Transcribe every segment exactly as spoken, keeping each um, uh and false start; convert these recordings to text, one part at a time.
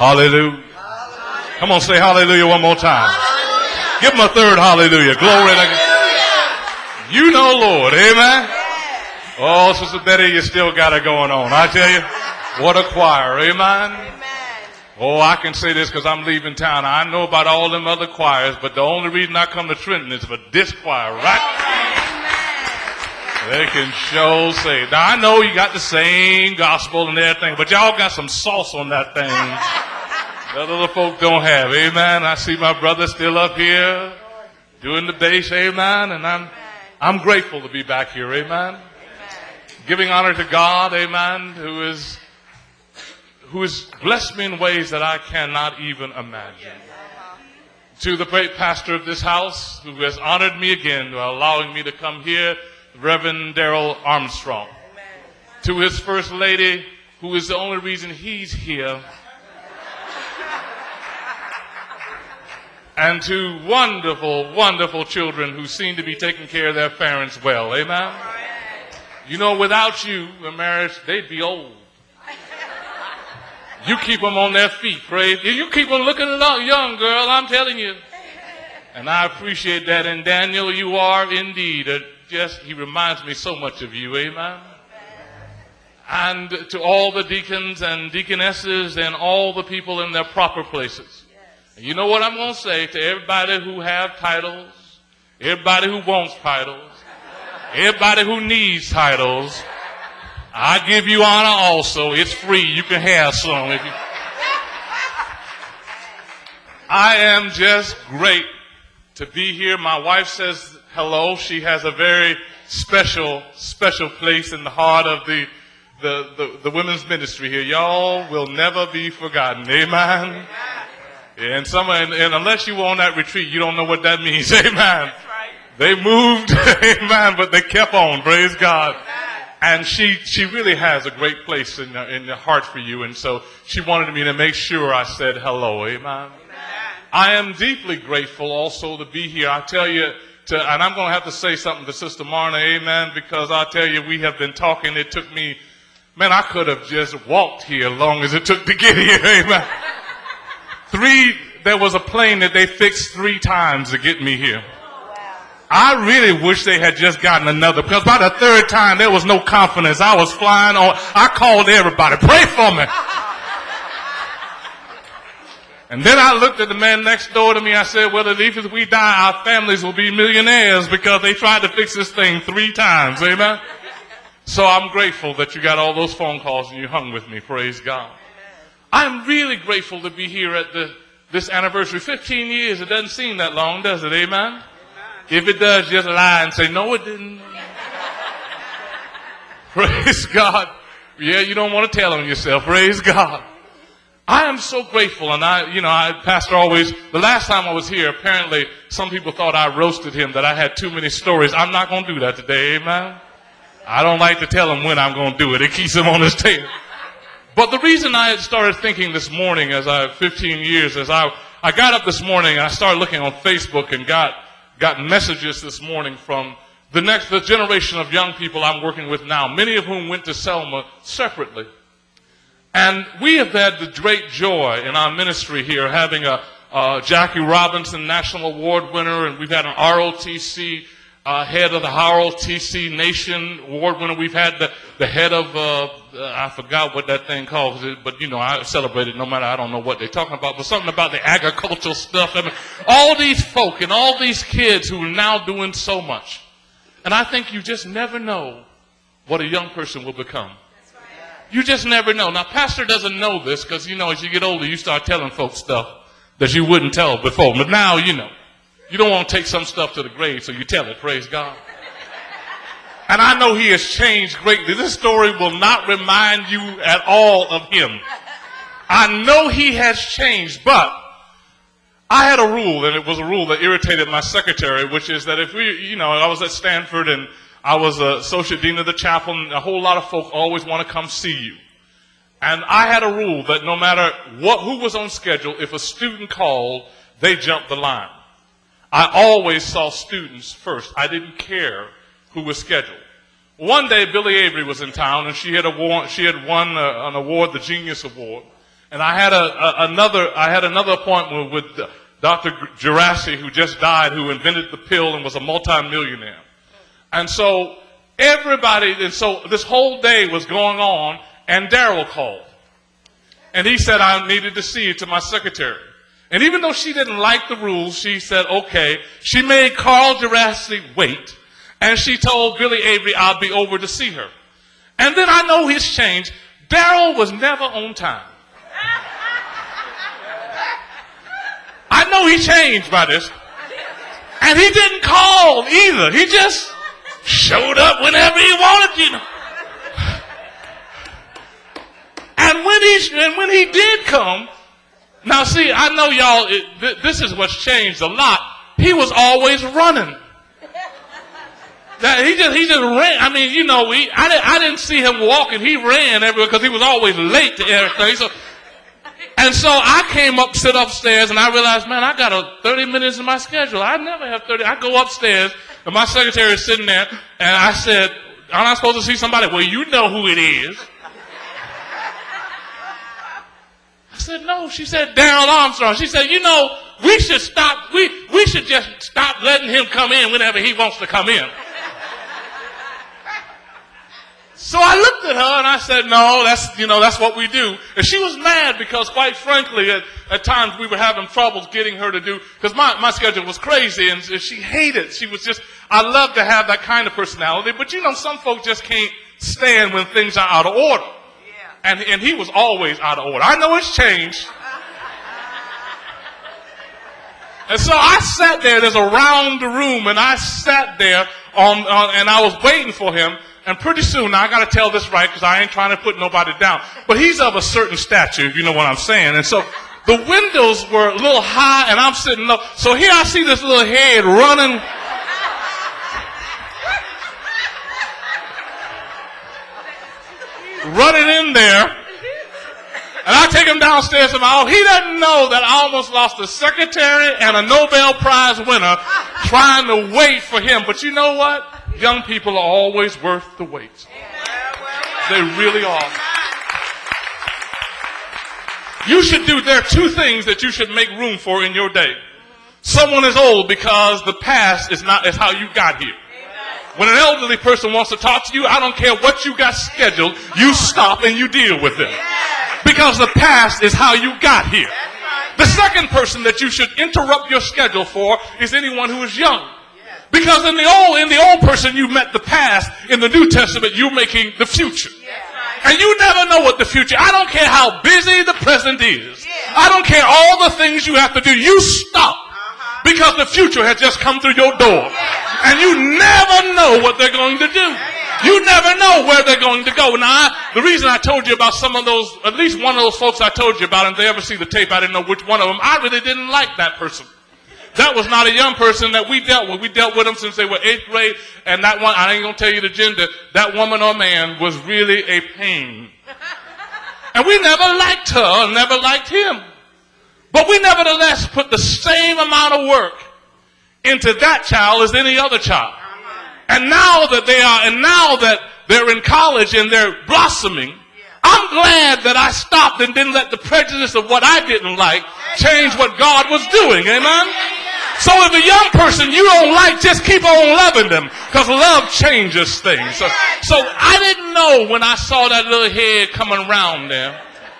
Hallelujah. Hallelujah. Come on, say hallelujah one more time. Hallelujah. Give him a third hallelujah. Glory to God. You know, Lord. Amen. Oh, Sister Betty, you still got it going on. I tell you, what a choir. Amen. Oh, I can say this because I'm leaving town. I know about all them other choirs, but the only reason I come to Trenton is for this choir, right? They can show say. Now, I know you got the same gospel and everything, but y'all got some sauce on that thing that other folk don't have. Amen. I see my brother still up here doing the bass. Amen. And I'm, I'm grateful to be back here. Amen. Giving honor to God. Amen. Who is, who has blessed me in ways that I cannot even imagine. To the great pastor of this house who has honored me again by allowing me to come here, Reverend Darrell Armstrong. Amen. To his first lady, who is the only reason he's here. And to wonderful, wonderful children who seem to be taking care of their parents well. Amen? Amen. You know, without you, the marriage, they'd be old. You keep them on their feet, praise. You keep them looking young, girl, I'm telling you. And I appreciate that. And Daniel, you are indeed a Yes, he reminds me so much of you, amen? And to all the deacons and deaconesses and all the people in their proper places. And you know what I'm going to say to everybody who have titles, everybody who wants titles, everybody who needs titles, I give you honor also. It's free. You can have some. If you... I am just great to be here. My wife says hello. She has a very special, special place in the heart of the, the, the, the women's ministry here. Y'all will never be forgotten. Amen. And some, and, and unless you were on that retreat, you don't know what that means. Amen. They moved, amen, but they kept on. Praise God. And she, she really has a great place in the, in the heart for you. And so she wanted me to make sure I said hello. Amen. I am deeply grateful also to be here. I tell you, to, and I'm going to have to say something to Sister Marna, amen, because I tell you, we have been talking. It took me, man, I could have just walked here as long as it took to get here, amen. Three, there was a plane that they fixed three times to get me here. I really wish they had just gotten another, because by the third time, there was no confidence. I was flying on. I called everybody, pray for me. And then I looked at the man next door to me. I said, well, at least if we die, our families will be millionaires because they tried to fix this thing three times. Amen. So I'm grateful that you got all those phone calls and you hung with me. Praise God. I'm really grateful to be here at the, this anniversary. fifteen years. It doesn't seem that long, does it? Amen. Amen. If it does, just lie and say, no, it didn't. Praise God. Yeah, you don't want to tell on yourself. Praise God. I am so grateful, and I, you know, I, Pastor always, the last time I was here, apparently some people thought I roasted him, that I had too many stories. I'm not going to do that today, amen? I don't like to tell him when I'm going to do it. It keeps him on his tail. But the reason I had started thinking this morning, as I, fifteen years, as I, I got up this morning and I started looking on Facebook and got, got messages this morning from the next, the generation of young people I'm working with now, many of whom went to Selma separately. And we have had the great joy in our ministry here, having a uh, Jackie Robinson National Award winner, and we've had an R O T C uh, head of the R O T C Nation Award winner. We've had the, the head of, uh, uh, I forgot what that thing called, but you know, I celebrate it no matter, I don't know what they're talking about, but something about the agricultural stuff. I mean, all these folk and all these kids who are now doing so much. And I think you just never know what a young person will become. You just never know. Now, Pastor doesn't know this because, you know, as you get older, you start telling folks stuff that you wouldn't tell before. But now, you know, you don't want to take some stuff to the grave, so you tell it. Praise God. And I know he has changed greatly. This story will not remind you at all of him. I know he has changed, but I had a rule, and it was a rule that irritated my secretary, which is that if we, you know, I was at Stanford and I was a associate dean of the chapel, and a whole lot of folk always want to come see you. And I had a rule that no matter what, who was on schedule, if a student called, they jumped the line. I always saw students first. I didn't care who was scheduled. One day, Billie Avery was in town, and she had, award, she had won a, an award, the Genius Award. And I had a, a another I had another appointment with Doctor Gerasi, who just died, who invented the pill and was a multimillionaire. And so everybody, and so this whole day was going on, and Daryl called. And he said, I needed to see you, to my secretary. And even though she didn't like the rules, she said, okay. She made Carl Gerasi wait. And she told Billy Avery I'll be over to see her. And then I know his change. Daryl was never on time. I know he changed by this. And he didn't call either. He just showed up whenever he wanted, you know. And when he, and when he did come, now see, I know y'all, it, th- this is what's changed a lot. He was always running. That he just, he just ran. I mean, you know, we, I, didn't, I didn't see him walking. He ran everywhere because he was always late to everything. So, and so I came up, sit upstairs, and I realized, man, I got a thirty minutes in my schedule. I never have thirty. I go upstairs, and my secretary is sitting there, and I said, aren't I supposed to see somebody? Well, you know who it is. I said, no. She said, Daryl Armstrong. She said, you know, we should stop, we, we should just stop letting him come in whenever he wants to come in. So I looked at her and I said, no, that's, you know, that's what we do. And she was mad because, quite frankly, at, at times we were having troubles getting her to do, because my, my schedule was crazy, and, and she hated. She was just, I love to have that kind of personality, but you know, some folks just can't stand when things are out of order. And, and he was always out of order. I know it's changed. And so I sat there, there's around the room, and I sat there on, on and I was waiting for him. And pretty soon, now I got to tell this right because I ain't trying to put nobody down. But he's of a certain stature, if you know what I'm saying. And so the windows were a little high, and I'm sitting low. So here I see this little head running. running in there. And I take him downstairs to my office. He doesn't know that I almost lost a secretary and a Nobel Prize winner trying to wait for him. But you know what? Young people are always worth the wait. They really are. You should do, there are two things that you should make room for in your day. Someone is old because the past is not is how you got here. When an elderly person wants to talk to you, I don't care what you got scheduled, you stop and you deal with them. Because the past is how you got here. The second person that you should interrupt your schedule for is anyone who is young. Because in the old, in the old person you met the past, in the New Testament you're making the future. And you never know what the future, I don't care how busy the present is. I don't care all the things you have to do. You stop. Because the future has just come through your door. And you never know what they're going to do. You never know where they're going to go. Now, I, the reason I told you about some of those, at least one of those folks I told you about, and if they ever see the tape, I didn't know which one of them. I really didn't like that person. That was not a young person that we dealt with. We dealt with them since they were eighth grade. And that one, I ain't going to tell you the gender, that woman or man was really a pain. And we never liked her, never liked him. But we nevertheless put the same amount of work into that child as any other child. And now that they are, and now that they're in college and they're blossoming, I'm glad that I stopped and didn't let the prejudice of what I didn't like change what God was doing. Amen? So if a young person you don't like, just keep on loving them, because love changes things. So, so I didn't know when I saw that little head coming around there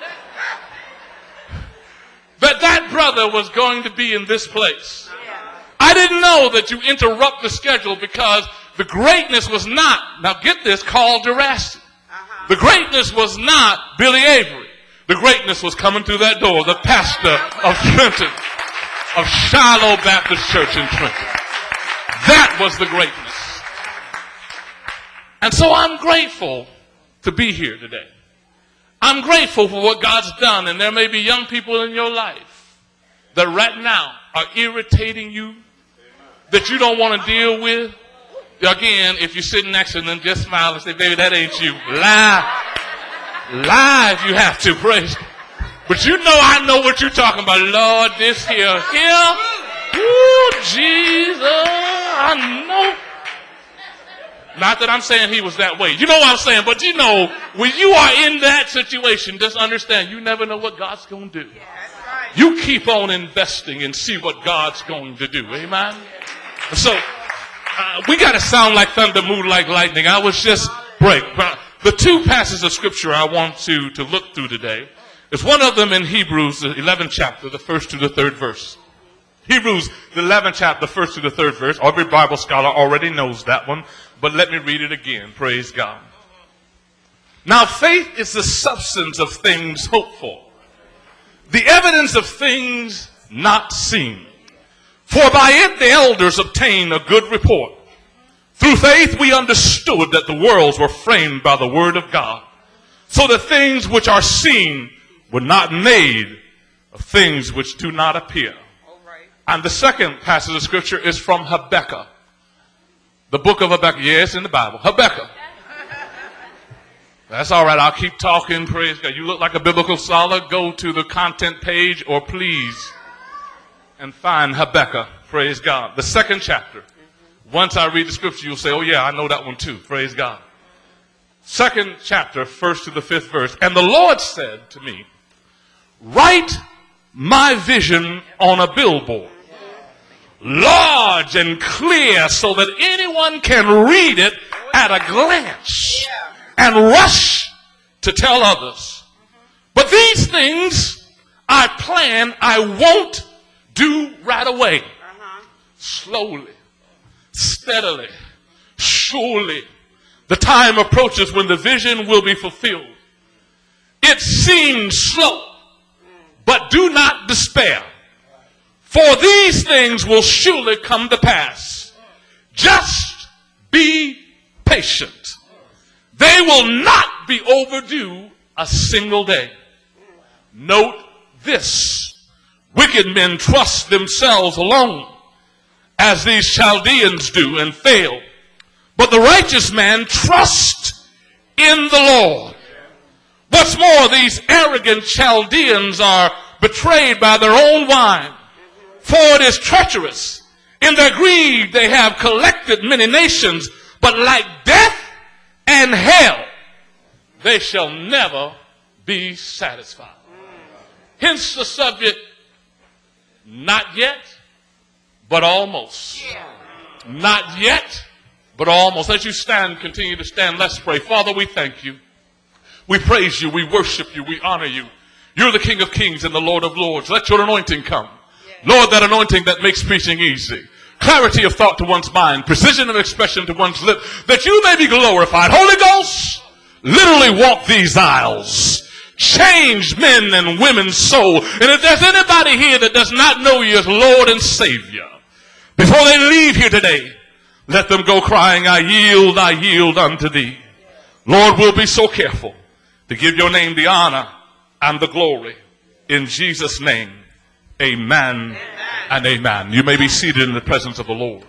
that that brother was going to be in this place. I didn't know that you interrupt the schedule because the greatness was not, now get this, Carl Gerasi. The greatness was not Billy Avery. The greatness was coming through that door, the pastor of Trenton, of Shiloh Baptist Church in Trenton. That was the greatness. And so I'm grateful to be here today. I'm grateful for what God's done, and there may be young people in your life that right now are irritating you, that you don't want to deal with. Again, if you're sitting next to them, just smile and say, baby, that ain't you. Lie. Lie if you have to, praise. But you know I know what you're talking about. Lord, this here, here. Ooh, Jesus, I know. Not that I'm saying he was that way. You know what I'm saying? But you know, when you are in that situation, just understand you never know what God's going to do. You keep on investing and see what God's going to do. Amen? So, uh, we got to sound like thunder, move like lightning. I was just break. The two passages of scripture I want to, to look through today is one of them in Hebrews, the eleventh chapter, the first to the third verse. Hebrews, the eleventh chapter, the first to the third verse. Every Bible scholar already knows that one, but let me read it again. Praise God. Now faith is the substance of things hoped for, the evidence of things not seen. For by it the elders obtained a good report. Through faith we understood that the worlds were framed by the word of God, so that things which are seen were not made of things which do not appear. And the second passage of scripture is from Habakkuk. The book of Habakkuk. Yes, in the Bible. Habakkuk. That's all right. I'll keep talking. Praise God. You look like a biblical scholar. Go to the content page or please and find Habakkuk. Praise God. The second chapter. Once I read the scripture, you'll say, oh yeah, I know that one too. Praise God. Second chapter, first to the fifth verse. And the Lord said to me, write my vision on a billboard, large and clear, so that anyone can read it at a glance and rush to tell others. But these things I plan, I won't do right away. Slowly, steadily, surely, the time approaches when the vision will be fulfilled. It seems slow, but do not despair, for these things will surely come to pass. Just be patient. They will not be overdue a single day. Note this: wicked men trust themselves alone, as these Chaldeans do, and fail. But the righteous man trusts in the Lord. What's more, these arrogant Chaldeans are betrayed by their own wine, for it is treacherous. In their greed they have collected many nations, but like death and hell, they shall never be satisfied. Hence the subject, not yet, but almost. Not yet, but almost. As you stand, continue to stand, let's pray. Father, we thank you. We praise you. We worship you. We honor you. You're the King of Kings and the Lord of Lords. Let your anointing come. Lord, that anointing that makes preaching easy. Clarity of thought to one's mind. Precision of expression to one's lip. That you may be glorified. Holy Ghost, literally walk these aisles. Change men and women's soul. And if there's anybody here that does not know you as Lord and Savior, before they leave here today, let them go crying, I yield, I yield unto thee. Lord, we'll be so careful to give your name the honor and the glory. In Jesus' name, amen, amen and amen. You may be seated in the presence of the Lord.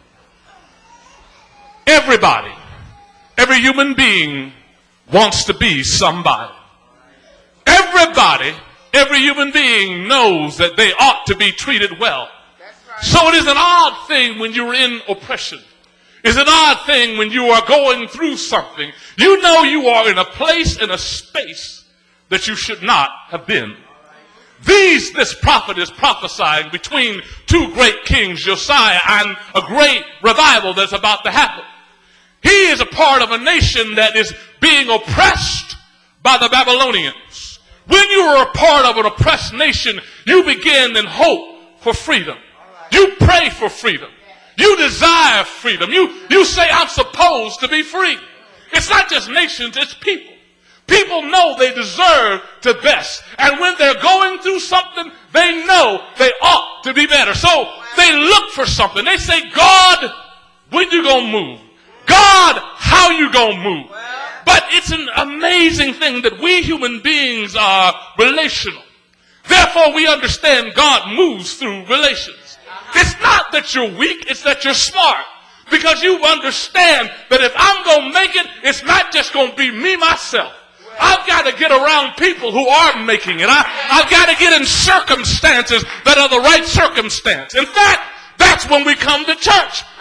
Everybody, every human being wants to be somebody. Everybody, every human being knows that they ought to be treated well. So it is an odd thing when you're in oppression. It's an odd thing when you are going through something. You know you are in a place, in a space that you should not have been. These, this prophet is prophesying between two great kings, Josiah, and a great revival that's about to happen. He is a part of a nation that is being oppressed by the Babylonians. When you are a part of an oppressed nation, you begin and hope for freedom. You pray for freedom. You desire freedom. You, you say, I'm supposed to be free. It's not just nations, it's people. People know they deserve the best. And when they're going through something, they know they ought to be better. So they look for something. They say, God, when you gonna move? God, how you gonna move? But it's an amazing thing that we human beings are relational. Therefore, we understand God moves through relations. It's not that you're weak, it's that you're smart. Because you understand that if I'm going to make it, it's not just going to be me, myself. I've got to get around people who are making it. I, I've got to get in circumstances that are the right circumstance. In fact, that's when we come to church.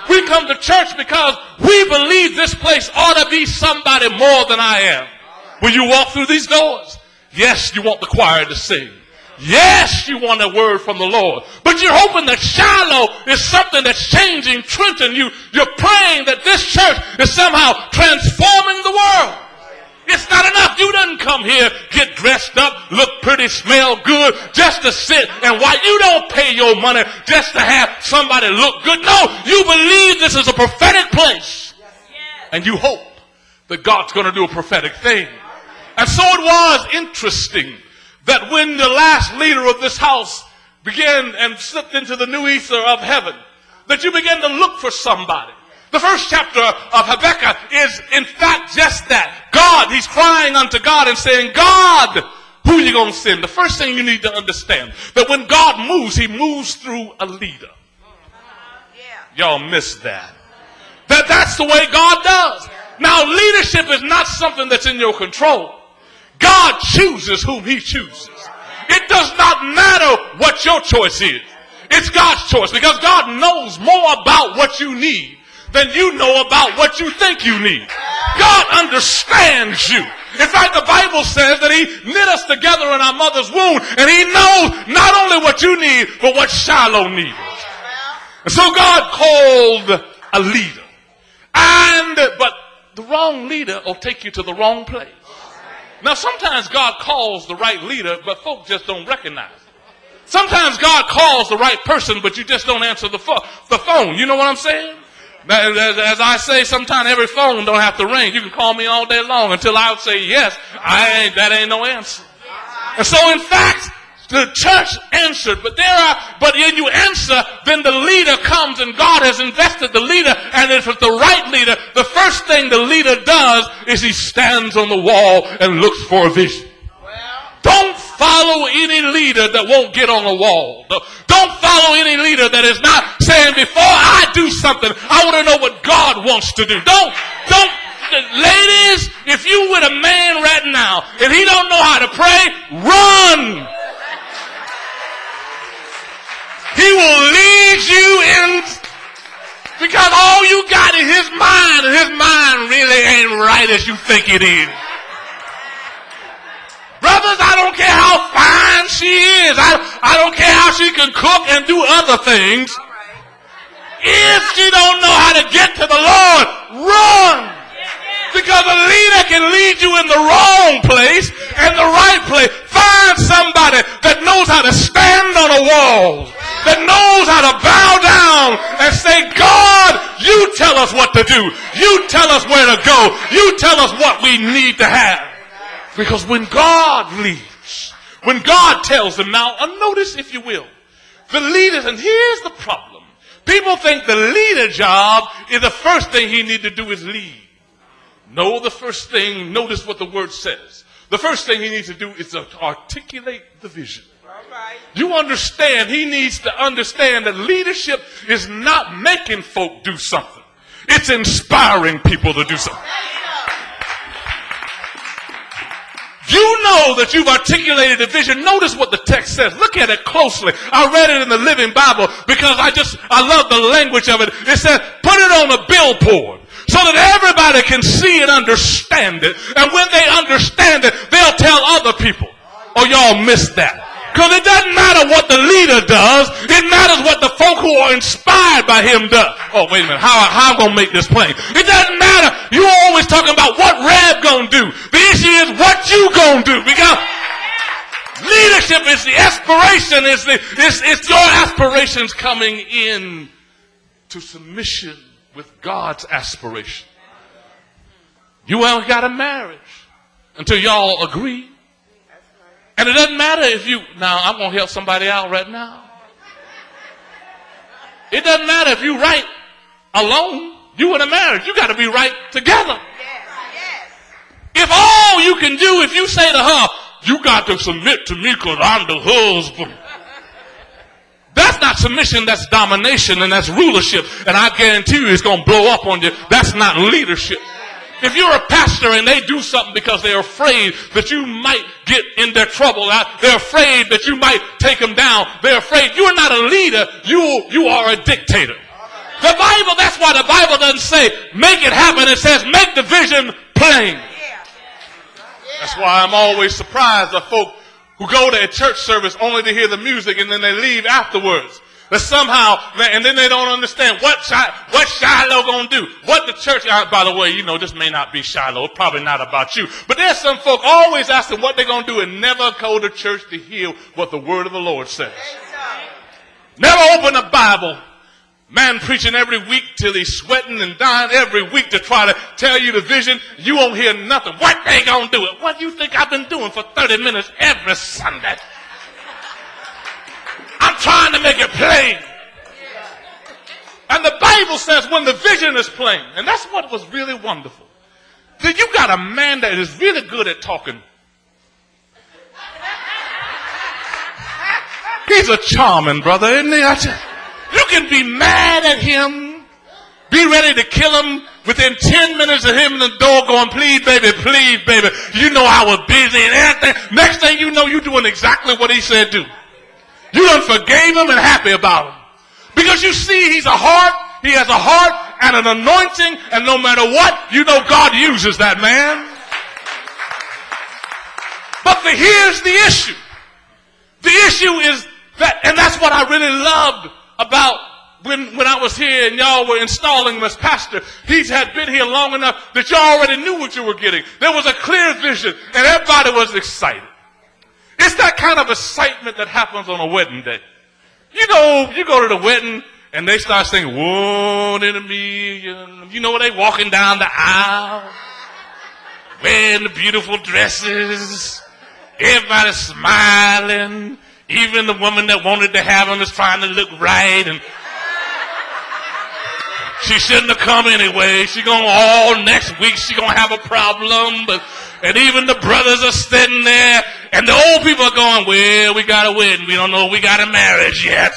We come to church because we believe this place ought to be somebody more than I am. When you walk through these doors, yes, you want the choir to sing. Yes, you want a word from the Lord. But you're hoping that Shiloh is something that's changing Trenton. You, you're praying that this church is somehow transforming the world. It's not enough. You didn't come here, get dressed up, look pretty, smell good, just to sit and why you don't pay your money just to have somebody look good. No, you believe this is a prophetic place. And you hope that God's going to do a prophetic thing. And so it was interesting that when the last leader of this house began and slipped into the new ether of heaven, that you began to look for somebody. The first chapter of Habakkuk is, in fact, just that. God, he's crying unto God and saying, God, who are you going to send? The first thing you need to understand, that when God moves, he moves through a leader. Y'all missed that. That that's the way God does. Now, leadership is not something that's in your control. God chooses whom he chooses. It does not matter what your choice is. It's God's choice because God knows more about what you need than you know about what you think you need. God understands you. In fact, the Bible says that he knit us together in our mother's womb, and he knows not only what you need, but what Shiloh needs. And so God called a leader. And, but the wrong leader will take you to the wrong place. Now, sometimes God calls the right leader, but folks just don't recognize it. Sometimes God calls the right person, but you just don't answer the, fo- the phone. You know what I'm saying? As, as I say, sometimes every phone don't have to ring. You can call me all day long until I would say yes. I ain't, that ain't no answer. And so, in fact, the church answered, but there are, but when you answer, then the leader comes and God has invested the leader. And if it's the right leader, the first thing the leader does is he stands on the wall and looks for a vision. Don't follow any leader that won't get on the wall. Don't follow any leader that is not saying, before I do something, I want to know what God wants to do. Don't, don't, ladies, if you with a man right now and he don't know how to pray, run. He will lead you in, because all you got is his mind, and his mind really ain't right as you think it is. Brothers, I don't care how fine she is. I, I don't care how she can cook and do other things. If she don't know how to get to the Lord, run. Because a leader can lead you in the wrong place and the right place. Find somebody that knows how to stand on a wall, that knows how to bow down and say, God, you tell us what to do. You tell us where to go. You tell us what we need to have. Because when God leads, when God tells them, now notice if you will, the leaders, and here's the problem. People think the leader job is the first thing he needs to do is lead. No, the first thing, notice what the word says. The first thing he needs to do is to articulate the vision. Right. You understand, he needs to understand that leadership is not making folk do something. It's inspiring people to do something. You know that you've articulated a vision. Notice what the text says. Look at it closely. I read it in the Living Bible because I just, I love the language of it. It says, put it on a billboard so that everybody can see and understand it. And when they understand it, they'll tell other people. Oh, y'all missed that. Because it doesn't matter what the leader does. It matters what the folk who are inspired by him does. Oh, wait a minute. How, how am I going to make this plain? It doesn't matter. You're always talking about what Reb going to do. The issue is what you going to do. Because leadership is the aspiration. It's, the, it's, it's your aspirations coming in to submission with God's aspiration. You ain't got a marriage until y'all agree. And it doesn't matter if you, now I'm going to help somebody out right now. It doesn't matter if you right alone. You in a marriage, you got to be right together. Yes, yes. If all you can do, if you say to her, you got to submit to me because I'm the husband. That's not submission, that's domination and that's rulership. And I guarantee you it's going to blow up on you. That's not leadership. If you're a pastor and they do something because they're afraid that you might get in their trouble, they're afraid that you might take them down, they're afraid you're not a leader, you, you are a dictator. The Bible, that's why the Bible doesn't say, make it happen. It says, make the vision plain. That's why I'm always surprised at folk who go to a church service only to hear the music and then they leave afterwards. That somehow, and then they don't understand what what Shiloh gonna do. What the church, by the way, you know, this may not be Shiloh, probably not about you. But there's some folk always asking what they're gonna do and never go to church to hear what the word of the Lord says. Never open a Bible. Man preaching every week till he's sweating and dying every week to try to tell you the vision. You won't hear nothing. What they gonna do it? What do you think I've been doing for thirty minutes every Sunday? I'm trying to make it plain. And the Bible says when the vision is plain, and that's what was really wonderful, that you got a man that is really good at talking. He's a charming brother, isn't he? You can be mad at him, be ready to kill him within ten minutes of him in the door going, please, baby, please, baby. You know I was busy and everything. Next thing you know, you're doing exactly what he said do. You done forgave him and happy about him. Because you see, he's a heart, he has a heart and an anointing, and no matter what, you know God uses that man. But the, here's the issue. The issue is that, and that's what I really loved about when, when I was here and y'all were installing him as pastor. He had been here long enough that y'all already knew what you were getting. There was a clear vision and everybody was excited. It's that kind of excitement that happens on a wedding day. You know, you go to the wedding and they start singing, one in a million. You know, they walking down the aisle, wearing the beautiful dresses. Everybody's smiling. Even the woman that wanted to have them is trying to look right. And she shouldn't have come anyway. She gonna, all next week she gonna have a problem. But and even the brothers are sitting there, and the old people are going, well, we got a wedding. We don't know if we got a marriage yet.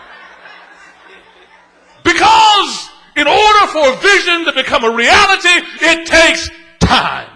Because in order for a vision to become a reality, it takes time.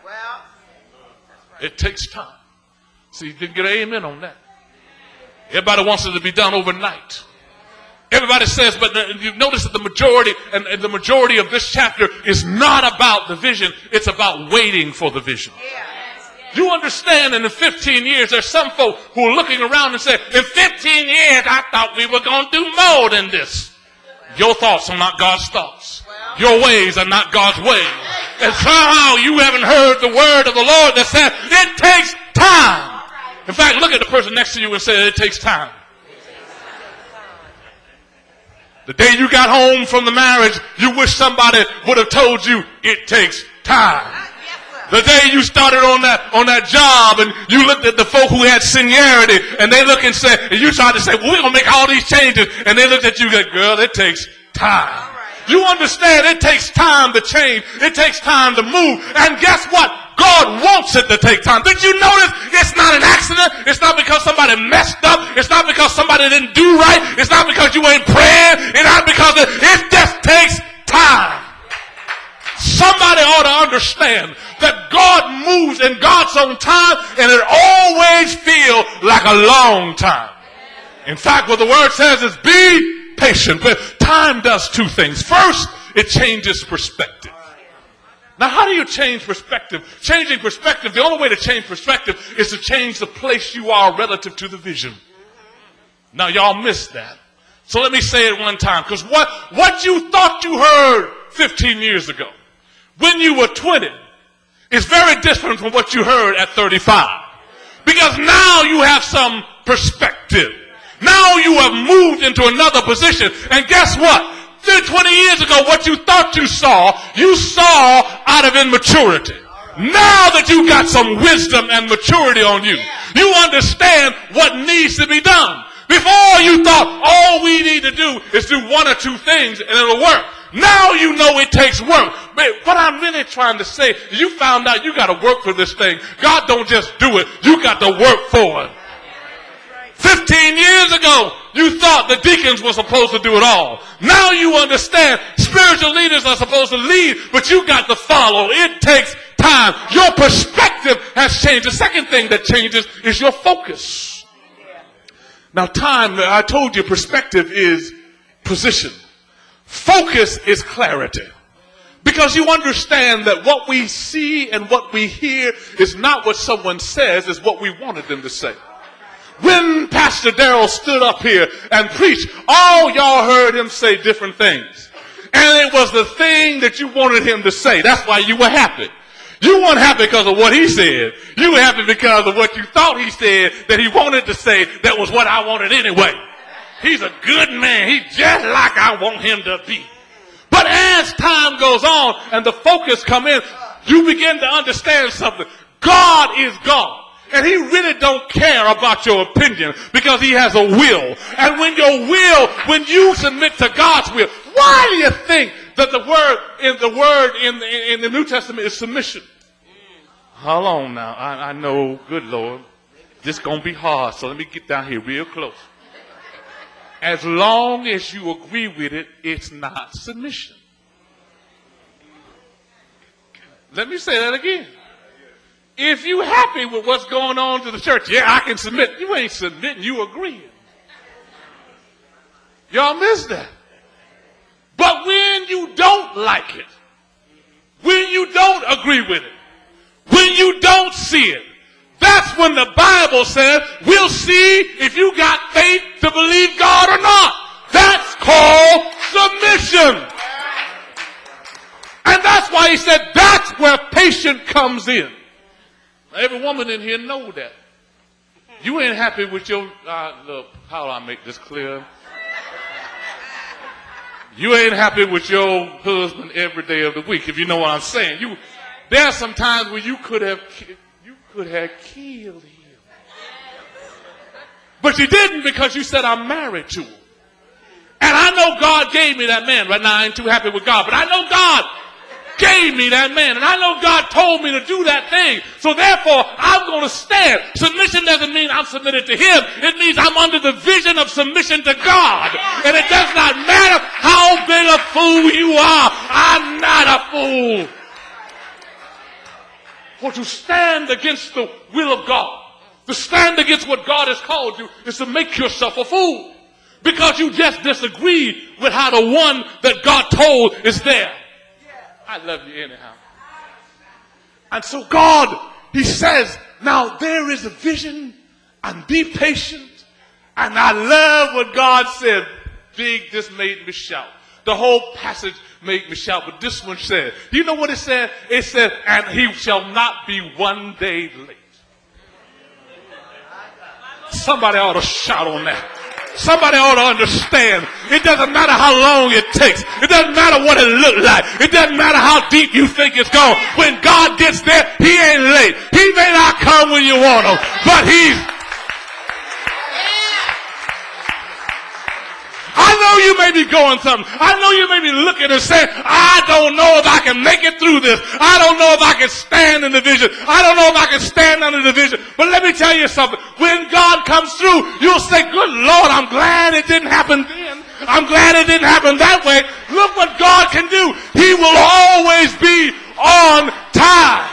It takes time. See, you didn't get an amen on that. Everybody wants it to be done overnight. Everybody says, but you notice that the majority, and, and the majority of this chapter is not about the vision. It's about waiting for the vision. You understand, in the fifteen years, there's some folk who are looking around and say, in fifteen years, I thought we were going to do more than this. Your thoughts are not God's thoughts. Your ways are not God's ways. And somehow you haven't heard the word of the Lord that says, it takes time. In fact, look at the person next to you and say, it takes time. The day you got home from the marriage, you wish somebody would have told you it takes time. The day you started on that on that job and you looked at the folk who had seniority and they look and say, and you tried to say, well, we're going to make all these changes. And they looked at you and said, girl, it takes time. You understand it takes time to change. It takes time to move. And guess what? God wants it to take time. Did you notice? It's not an accident. It's not because somebody messed up. It's not because somebody didn't do right. It's not because you ain't praying. It's not because it, it just takes time. Somebody ought to understand that God moves in God's own time, and it always feels like a long time. In fact, what the word says is be patient. But time does two things. First, it changes perspective. Now, how do you change perspective? Changing perspective, the only way to change perspective is to change the place you are relative to the vision. Now, y'all missed that. So let me say it one time. Because what, what you thought you heard fifteen years ago, when you were twenty, is very different from what you heard at thirty-five. Because now you have some perspective. Now you have moved into another position. And guess what? twenty years ago, what you thought you saw, you saw out of immaturity. Now that you got some wisdom and maturity on you, you understand what needs to be done. Before you thought all we need to do is do one or two things and it'll work. Now you know it takes work. But what I'm really trying to say, you found out you got to work for this thing. God don't just do it. You got to work for it. Fifteen years ago, you thought the deacons were supposed to do it all. Now you understand spiritual leaders are supposed to lead, but you got to follow. It takes time. Your perspective has changed. The second thing that changes is your focus. Now time, I told you perspective is position. Focus is clarity. Because you understand that what we see and what we hear is not what someone says, it's what we wanted them to say. When Pastor Darrell stood up here and preached, all y'all heard him say different things. And it was the thing that you wanted him to say. That's why you were happy. You weren't happy because of what he said. You were happy because of what you thought he said that he wanted to say that was what I wanted anyway. He's a good man. He's just like I want him to be. But as time goes on and the focus come in, you begin to understand something. God is God. And he really don't care about your opinion because he has a will. And when your will, when you submit to God's will, why do you think that the word in the word in the, in the New Testament is submission? Hold on now. I, I know, good Lord, this is going to be hard. So let me get down here real close. As long as you agree with it, it's not submission. Let me say that again. If you happy with what's going on to the church, yeah, I can submit. You ain't submitting, you agreeing. Y'all miss that. But when you don't like it, when you don't agree with it, when you don't see it, that's when the Bible says we'll see if you got faith to believe God or not. That's called submission. And that's why he said that's where patience comes in. Every woman in here know that. You ain't happy with your, uh, look, how do I make this clear? You ain't happy with your husband every day of the week, if you know what I'm saying. You, there are some times where you could have, you could have killed him. But you didn't because you said, I'm married to him. And I know God gave me that man. Right now I ain't too happy with God, but I know God gave me that man. And I know God told me to do that thing. So therefore, I'm going to stand. Submission doesn't mean I'm submitted to him. It means I'm under the vision of submission to God. And it does not matter how big a fool you are. I'm not a fool. For to stand against the will of God, to stand against what God has called you, is to make yourself a fool. Because you just disagree with how the one that God told is there. I love you anyhow. And so God, he says, now there is a vision and be patient. And I love what God said. Big, this made me shout. The whole passage made me shout. But this one said, do you know what it said? It said, and he shall not be one day late. Somebody ought to shout on that. Somebody ought to understand. It doesn't matter how long it takes. It doesn't matter what it looks like. It doesn't matter how deep you think it's gone. When God gets there, he ain't late. He may not come when you want him, but he's... I know you may be going something. I know you may be looking and saying, I don't know if I can make it through this. I don't know if I can stand in the vision. I don't know if I can stand under the vision. But let me tell you something. When God comes through, you'll say, good Lord, I'm glad it didn't happen then. I'm glad it didn't happen that way. Look what God can do. He will always be on time.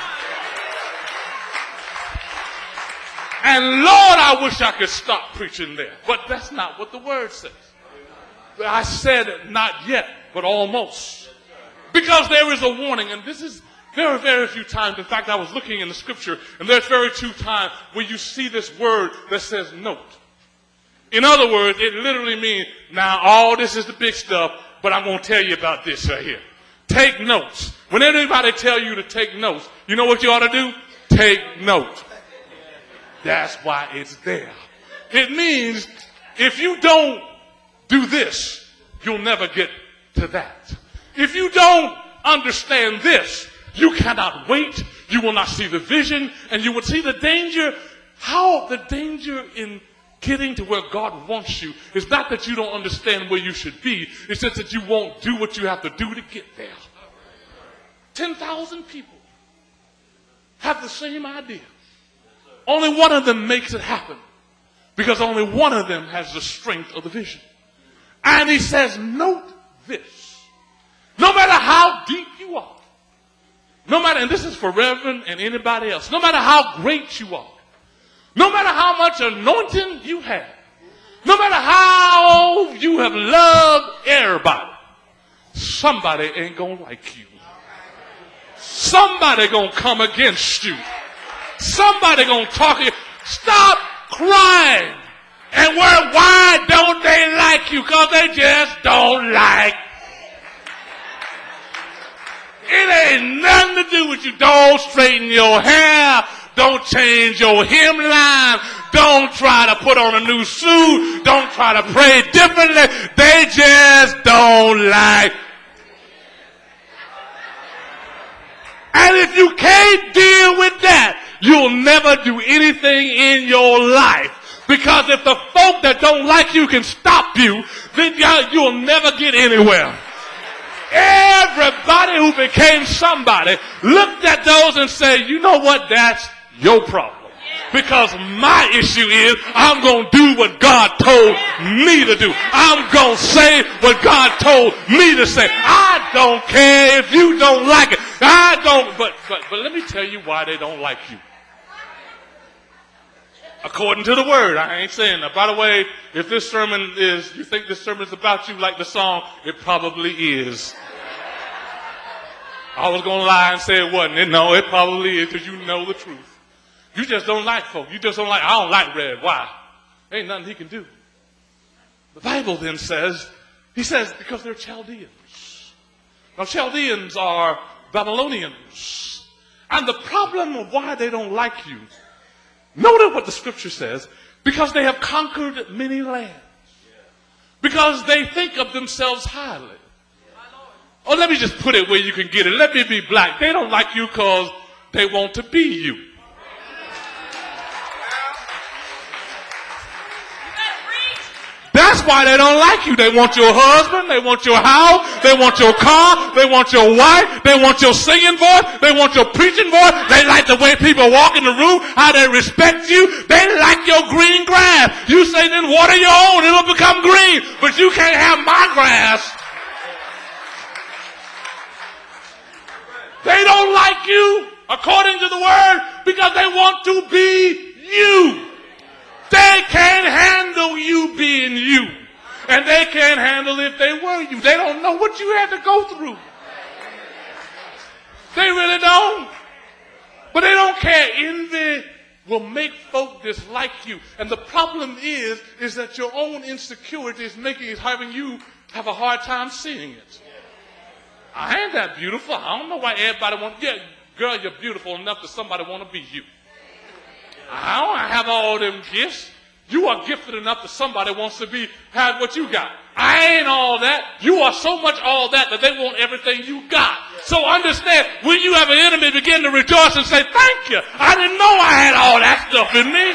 And Lord, I wish I could stop preaching there. But that's not what the word says. I said not yet, but almost. Because there is a warning, and this is very, very few times. In fact, I was looking in the scripture, and there's very few times where you see this word that says note. In other words, it literally means, now all this is the big stuff, but I'm going to tell you about this right here. Take notes. When anybody tell you to take notes, you know what you ought to do? Take note. That's why it's there. It means if you don't do this, you'll never get to that. If you don't understand this, you cannot wait. You will not see the vision, and you will see the danger. How the danger in getting to where God wants you is not that you don't understand where you should be. It's just that you won't do what you have to do to get there. ten thousand people have the same idea. Only one of them makes it happen because only one of them has the strength of the vision. And he says, note this. No matter how deep you are, no matter, and this is for Reverend and anybody else, no matter how great you are, no matter how much anointing you have, no matter how you have loved everybody, somebody ain't gonna like you. Somebody gonna come against you. Somebody gonna talk to you. Stop crying. And where, why don't they like you? Because they just don't like. It ain't nothing to do with you. Don't straighten your hair. Don't change your hemline. Don't try to put on a new suit. Don't try to pray differently. They just don't like. And if you can't deal with that, you'll never do anything in your life. Because if the folk that don't like you can stop you, then you'll never get anywhere. Everybody who became somebody looked at those and said, you know what, that's your problem. Because my issue is I'm going to do what God told me to do. I'm going to say what God told me to say. I don't care if you don't like it. I don't, but, but, but let me tell you why they don't like you. According to the word, I ain't saying that. By the way, if this sermon is, you think this sermon is about you like the song, it probably is. I was going to lie and say it wasn't. No, it probably is because you know the truth. You just don't like folk. You just don't like, I don't like red. Why? Ain't nothing he can do. The Bible then says, he says, because they're Chaldeans. Now, Chaldeans are Babylonians. And the problem of why they don't like you, notice what the scripture says, because they have conquered many lands. Because they think of themselves highly. Or let me just put it where you can get it. Let me be black. They don't like you because they want to be you. That's why they don't like you. They want your husband. They want your house. They want your car. They want your wife. They want your singing voice. They want your preaching voice. They like the way people walk in the room, how they respect you. They like your green grass. You say, then water your own. It'll become green. But you can't have my grass. They don't like you, according to the word, because they want to be you. They can't handle you being you. And they can't handle if they were you. They don't know what you had to go through. They really don't. But they don't care. Envy will make folk dislike you. And the problem is, is that your own insecurity is making, is having you have a hard time seeing it. I ain't that beautiful. I don't know why everybody wants, yeah, girl, you're beautiful enough that somebody want to be you. I don't have all them gifts. You are gifted enough that somebody wants to be, have what you got. I ain't all that. You are so much all that that they want everything you got. So understand, when you have an enemy, begin to rejoice and say, thank you. I didn't know I had all that stuff in me.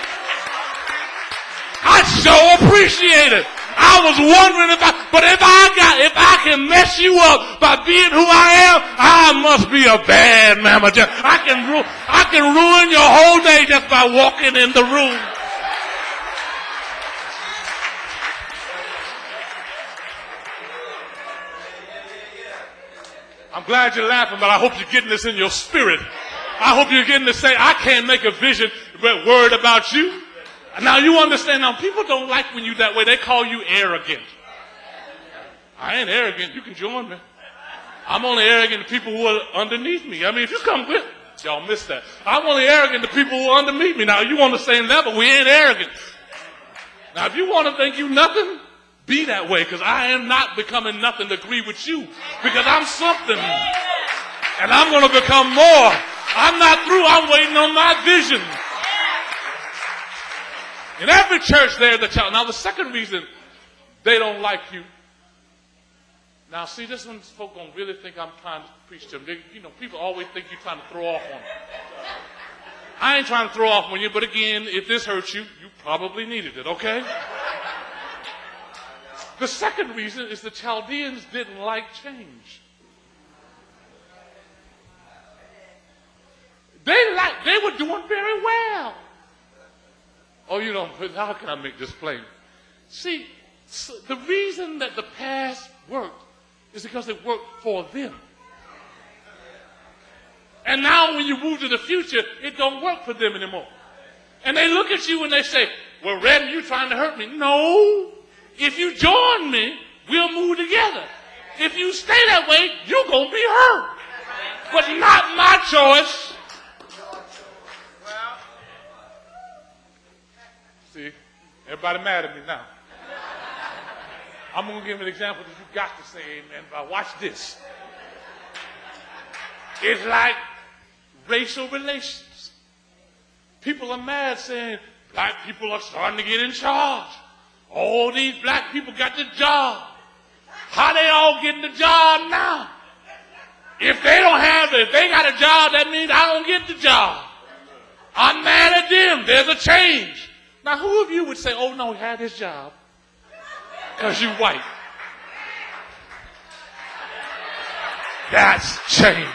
I so appreciate it. I was wondering if I, but if I got, if I can mess you up by being who I am, I must be a bad mama. I can, ru- I can ruin your whole day just by walking in the room. I'm glad you're laughing, but I hope you're getting this in your spirit. I hope you're getting to say, I can't make a vision, but word about you. Now you understand, now people don't like when you that way. They call you arrogant. I ain't arrogant. You can join me. I'm only arrogant to people who are underneath me. I mean, if you come with, y'all missed that. I'm only arrogant to people who are underneath me. Now you on the same level. We ain't arrogant. Now if you want to think you nothing, be that way, because I am not becoming nothing to agree with you, because I'm something. And I'm going to become more. I'm not through. I'm waiting on my vision. In every church there, the child. Now, the second reason they don't like you. Now, see, this one, folk don't really think I'm trying to preach to them. They, you know, people always think you're trying to throw off on them. I ain't trying to throw off on you, but again, if this hurts you, you probably needed it, okay? The second reason is the Chaldeans didn't like change. They like, they were doing very well. Oh, you know, how can I make this plain? See, so the reason that the past worked is because it worked for them. And now when you move to the future, it don't work for them anymore. And they look at you and they say, well, Red, you trying to hurt me. No. If you join me, we'll move together. If you stay that way, you're going to be hurt. But not my choice. See, everybody mad at me now. I'm going to give an example that you got to say amen, but watch this. It's like racial relations. People are mad saying black people are starting to get in charge. All these black people got the job. How they all getting the job now? If they don't have it, if they got a job, that means I don't get the job. I'm mad at them. There's a change. Now, who of you would say, oh, no, he had his job because you white? That's change.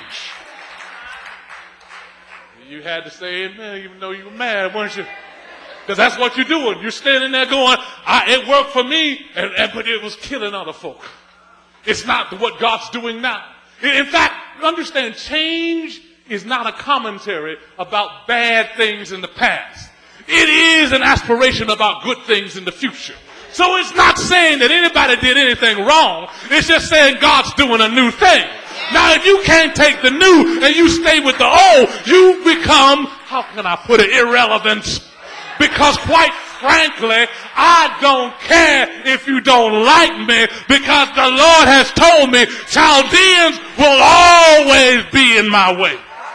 You had to say amen even though you were mad, weren't you? Because that's what you're doing. You're standing there going, I, it worked for me, and, and, but it was killing other folk. It's not what God's doing now. In fact, understand, change is not a commentary about bad things in the past. It is an aspiration about good things in the future. So it's not saying that anybody did anything wrong. It's just saying God's doing a new thing. Now, if you can't take the new and you stay with the old, you become, how can I put it, irrelevant. Because quite frankly, I don't care if you don't like me, because the Lord has told me Chaldeans will always be in my way.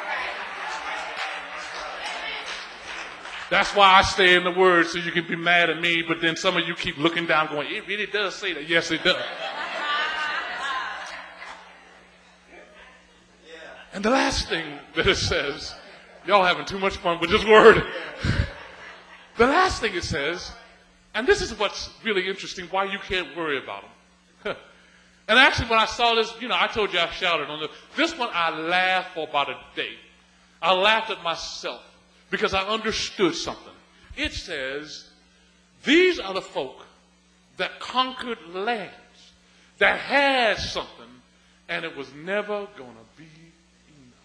That's why I stay in the Word, so you can be mad at me, but then some of you keep looking down going, it really does say that. Yes, it does. And the last thing that it says, y'all having too much fun with this word. The last thing it says, and this is what's really interesting, why you can't worry about them. And actually, when I saw this, you know, I told you I shouted on this. This one I laughed for about a day. I laughed at myself because I understood something. It says, these are the folk that conquered lands, that had something, and it was never going to be enough.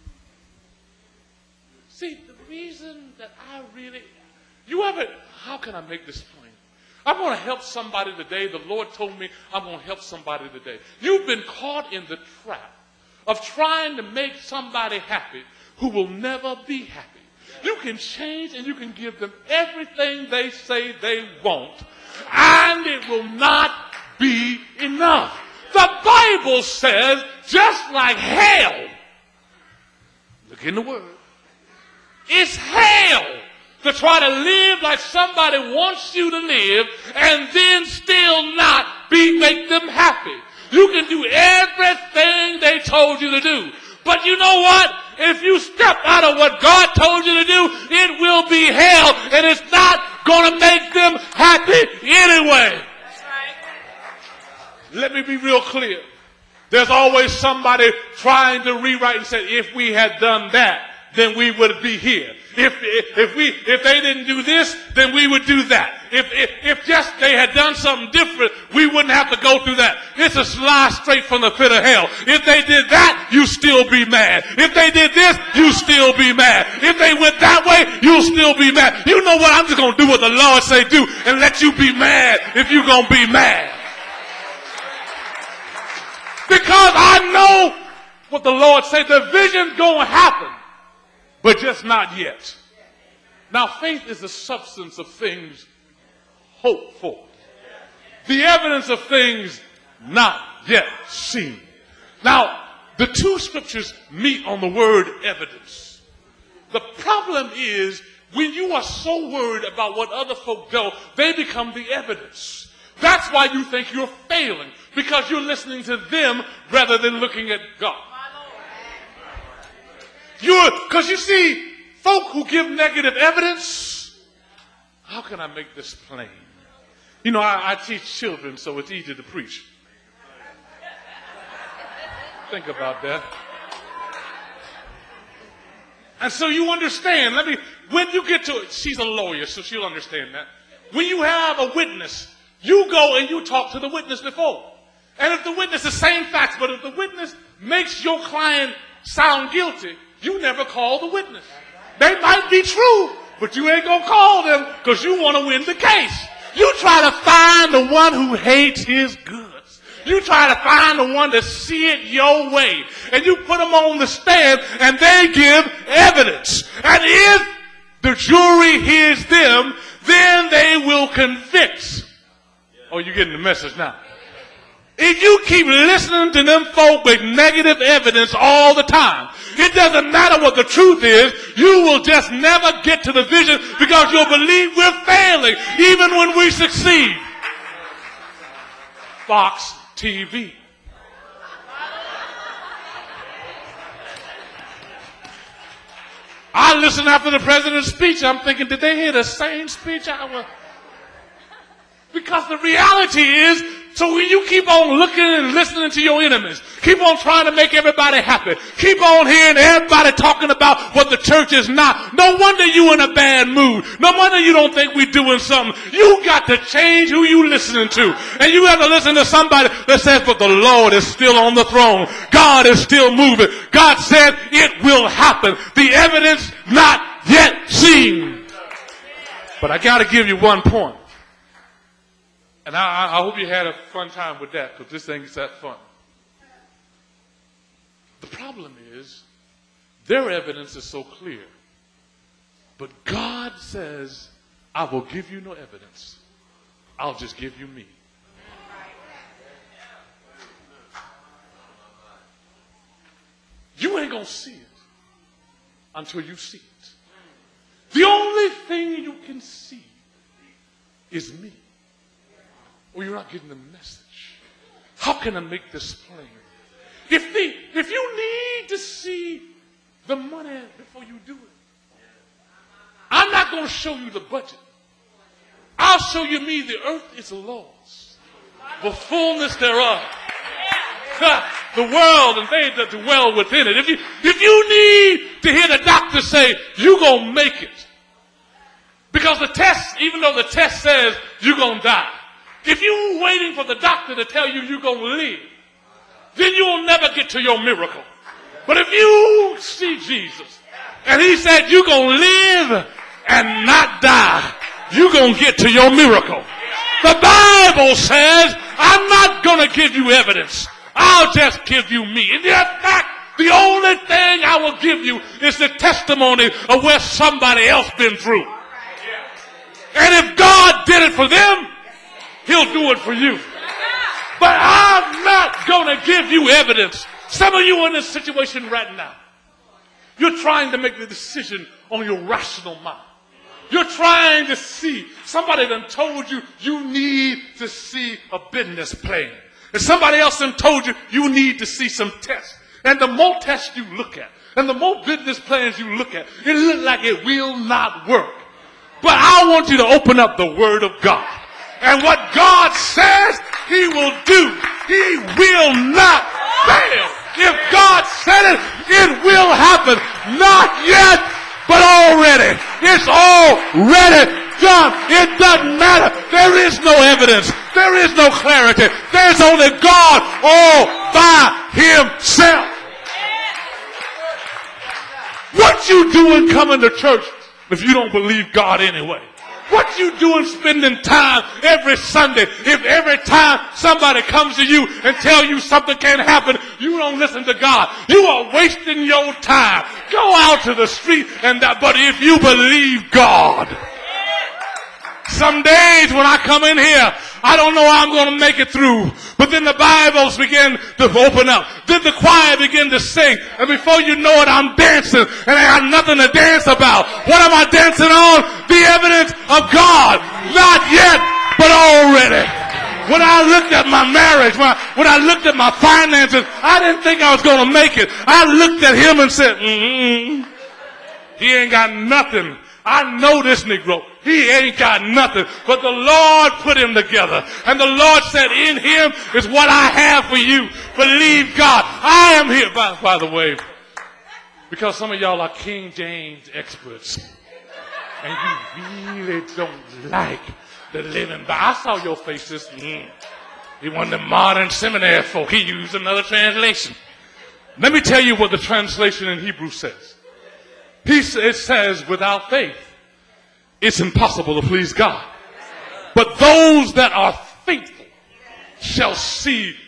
See, the reason that I really, you ever, how can I make this plain? I'm going to help somebody today. The Lord told me I'm going to help somebody today. You've been caught in the trap of trying to make somebody happy who will never be happy. You can change and you can give them everything they say they want, and it will not be enough. The Bible says, just like hell, look in the Word, it's hell to try to live like somebody wants you to live and then still not be make them happy. You can do everything they told you to do. But you know what? If you step out of what God told you to do, it will be hell, and it's not going to make them happy anyway. That's right. Let me be real clear. There's always somebody trying to rewrite and say, if we had done that, then we would be here. If, if, if we, if they didn't do this, then we would do that. If, if, if just they had done something different, we wouldn't have to go through that. It's a lie straight from the pit of hell. If they did that, you still be mad. If they did this, you still be mad. If they went that way, you'll still be mad. You know what? I'm just going to do what the Lord say do and let you be mad if you're going to be mad. Because I know what the Lord said. The vision's going to happen, but just not yet. Now, faith is the substance of things hoped for, the evidence of things not yet seen. Now, the two scriptures meet on the word evidence. The problem is when you are so worried about what other folk do, they become the evidence. That's why you think you're failing, because you're listening to them rather than looking at God. You're, because you see, folk who give negative evidence, how can I make this plain? You know, I, I teach children, so it's easy to preach. Think about that. And so you understand, let me, when you get to it, she's a lawyer, so she'll understand that. When you have a witness, you go and you talk to the witness before. And if the witness is the same facts, but if the witness makes your client sound guilty, you never call the witness. They might be true, but you ain't going to call them because you want to win the case. You try to find the one who hates his goods. You try to find the one to see it your way. And you put them on the stand and they give evidence. And if the jury hears them, then they will convict. Oh, you're getting the message now. If you keep listening to them folk with negative evidence all the time, it doesn't matter what the truth is, you will just never get to the vision because you'll believe we're failing even when we succeed. Fox T V. I listened after the president's speech. I'm thinking, did they hear the same speech I was? Because the reality is, so when you keep on looking and listening to your enemies, keep on trying to make everybody happy, keep on hearing everybody talking about what the church is not, no wonder you in a bad mood. No wonder you don't think we're doing something. You got to change who you listening to. And you have to listen to somebody that says, but the Lord is still on the throne. God is still moving. God said it will happen. The evidence not yet seen. But I got to give you one point. And I, I hope you had a fun time with that, because this thing is that fun. The problem is, their evidence is so clear. But God says, I will give you no evidence. I'll just give you me. You ain't going to see it until you see it. The only thing you can see is me. Or you're not getting the message. How can I make this plain? If the, if you need to see the money before you do it, I'm not going to show you the budget. I'll show you me. The earth is the Lord's, the fullness thereof, the world and they that dwell within it. If you, if you need to hear the doctor say you're going to make it, because the test, even though the test says you're going to die, if you're waiting for the doctor to tell you you're going to live, then you'll never get to your miracle. But if you see Jesus and he said you're going to live and not die, you're going to get to your miracle. The Bible says I'm not going to give you evidence. I'll just give you me. And in fact, the only thing I will give you is the testimony of where somebody else been through. And if God did it for them, he'll do it for you. But I'm not going to give you evidence. Some of you are in this situation right now. You're trying to make the decision on your rational mind. You're trying to see. Somebody done told you you need to see a business plan. And somebody else done told you you need to see some tests. And the more tests you look at, and the more business plans you look at, it looks like it will not work. But I want you to open up the Word of God. And what God says he will do, he will not fail. If God said it, it will happen. Not yet, but already. It's already done. It doesn't matter. There is no evidence. There is no clarity. There's only God all by himself. What you doing coming to church if you don't believe God anyway? What you doing spending time every Sunday if every time somebody comes to you and tell you something can't happen, you don't listen to God? You are wasting your time. Go out to the street and that, but if you believe God. Some days when I come in here, I don't know how I'm going to make it through. But then the Bibles begin to open up. Then the choir begin to sing. And before you know it, I'm dancing. And I got nothing to dance about. What am I dancing on? The evidence of God. Not yet, but already. When I looked at my marriage, when I, when I looked at my finances, I didn't think I was going to make it. I looked at him and said, mm-mm, he ain't got nothing. I know this Negro. He ain't got nothing. But the Lord put him together. And the Lord said, in him is what I have for you. Believe God. I am here. By, by the way, because some of y'all are King James experts. And you really don't like the living Bible. I saw your faces. Mm. He one of the modern seminary folk. He used another translation. Let me tell you what the translation in Hebrew says. He, it says, without faith, it's impossible to please God. But those that are faithful shall see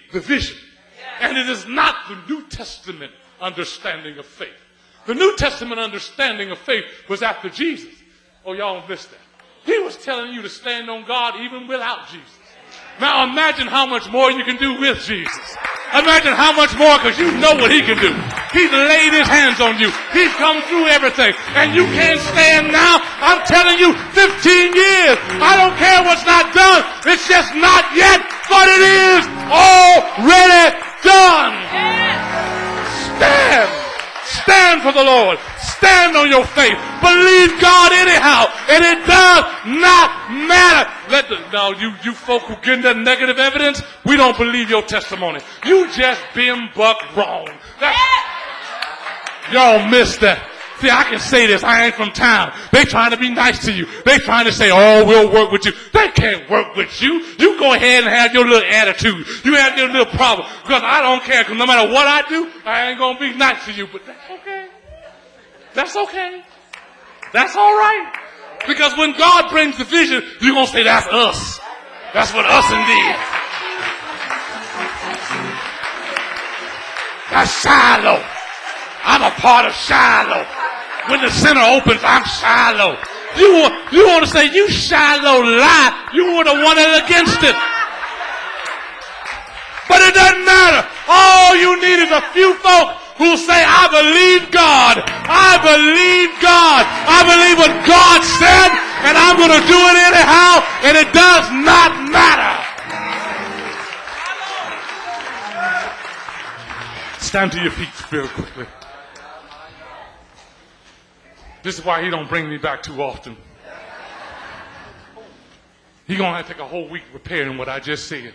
the vision. And it is not the New Testament understanding of faith. The New Testament understanding of faith was after Jesus. Oh, y'all missed that. He was telling you to stand on God even without Jesus. Now imagine how much more you can do with Jesus. Imagine how much more, because you know what he can do. He's laid his hands on you. He's come through everything. And you can't stand now. I'm telling you, fifteen years. I don't care what's not done. It's just not yet, but it is already done. Stand. Stand for the Lord. Stand on your faith. Believe God anyhow. And it does not matter. Let the, now, you, you folk who get that negative evidence, we don't believe your testimony. You just been buck wrong. That's, y'all missed that. See, I can say this. I ain't from town. They trying to be nice to you. They trying to say, oh, we'll work with you. They can't work with you. You go ahead and have your little attitude. You have your little problem. Because I don't care. Because no matter what I do, I ain't going to be nice to you. But that's okay. That's okay. That's all right. Because when God brings the vision, you're going to say, that's us. That's what us indeed. That's Shiloh. I'm a part of Shiloh. When the center opens, I'm Shiloh. You want, you want to say, you Shiloh lie. You were the one that against it. But it doesn't matter. All you need is a few folk who say, I believe God. I believe God. I believe what God said, and I'm going to do it anyhow, and it does not matter. Stand to your feet very quickly. This is why he don't bring me back too often. He going to have to take a whole week repairing what I just said.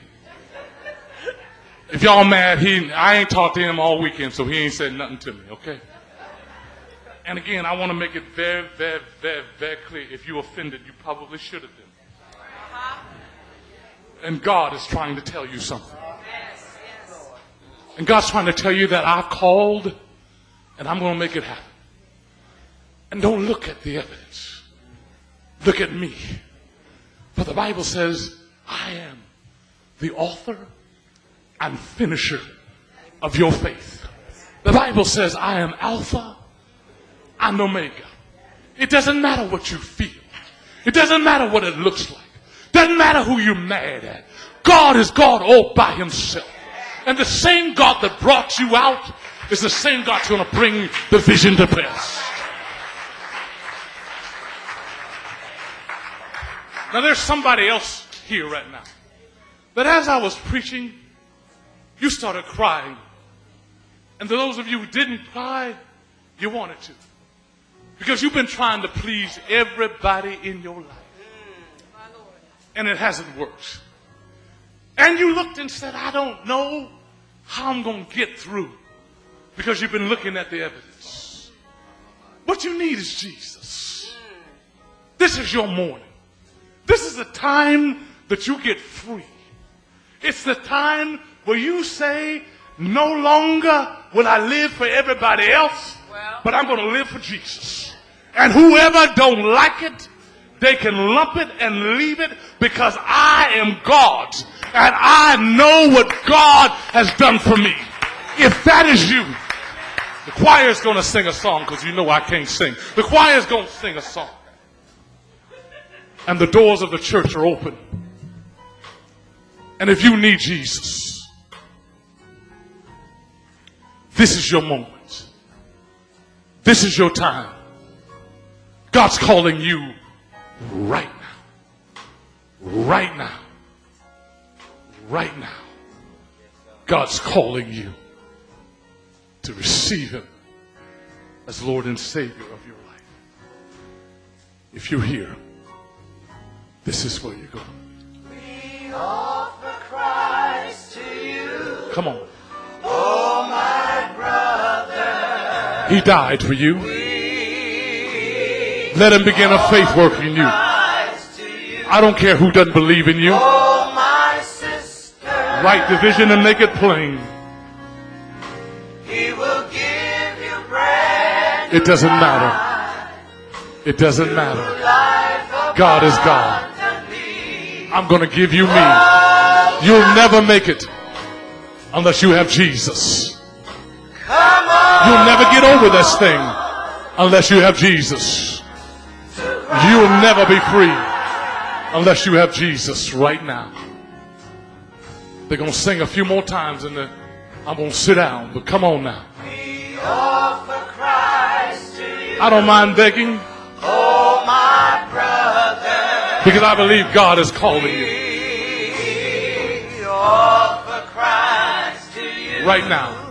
If y'all mad, he, I ain't talked to him all weekend, so he ain't said nothing to me, okay? And again, I want to make it very, very, very, very clear. If you offended, you probably should have been. And God is trying to tell you something. And God's trying to tell you that I've called, and I'm going to make it happen. And don't look at the evidence. Look at me. For the Bible says, I am the author and finisher of your faith. The Bible says I am Alpha and Omega. It doesn't matter what you feel. It doesn't matter what it looks like. It doesn't matter who you're mad at. God is God all by himself. And the same God that brought you out is the same God that's going to bring the vision to pass. Now there's somebody else here right now that as I was preaching, you started crying. And to those of you who didn't cry, you wanted to. Because you've been trying to please everybody in your life. And it hasn't worked. And you looked and said, I don't know how I'm going to get through. Because you've been looking at the evidence. What you need is Jesus. This is your morning. This is the time that you get free. It's the time where you say, no longer will I live for everybody else, well, but I'm going to live for Jesus. And whoever don't like it, they can lump it and leave it, because I am God's. And I know what God has done for me. If that is you, the choir is going to sing a song, because you know I can't sing. The choir is going to sing a song. And the doors of the church are open. And if you need Jesus, this is your moment. This is your time. God's calling you right now. Right now. Right now. God's calling you to receive him as Lord and Savior of your life. If you're here, this is where you're going. We offer Christ to you. Come on. Oh, my brother. He died for you. Let him begin a faith work in you. I don't care who doesn't believe in you. Oh, my sister. Write the vision and make it plain. He will give you bread. It doesn't matter. It doesn't matter. God is God. I'm going to give you me. You'll never make it. unless you have Jesus. Come on. You'll never get over this thing unless you have Jesus. You'll never be free unless you have Jesus right now. They're going to sing a few more times and then I'm going to sit down. But come on now. We offer Christ to you. I don't mind begging. Oh, my brother. Because I believe God is calling you. We offer Christ to you. Right now.